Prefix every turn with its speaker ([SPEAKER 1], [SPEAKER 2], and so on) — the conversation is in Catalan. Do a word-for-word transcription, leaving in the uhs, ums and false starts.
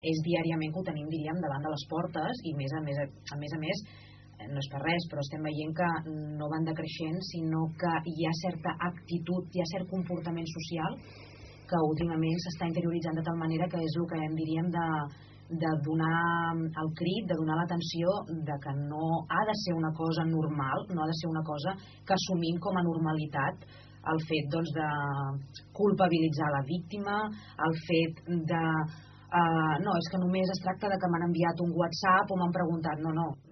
[SPEAKER 1] és diàriament que ho tenim, diríem, davant de les portes i més a més a més, a més no és per res, però estem veient que no van decreixent, sinó que hi ha certa actitud, hi ha cert comportament social que últimament s'està interioritzant de tal manera que és el que en diríem de, de donar el crit, de donar l'atenció de que no ha de ser una cosa normal, no ha de ser una cosa que assumim com a normalitat el fet doncs, de culpabilitzar la víctima, el fet de Uh, no, és que només es tracta de que m'han enviat un WhatsApp o m'han preguntat, no, no,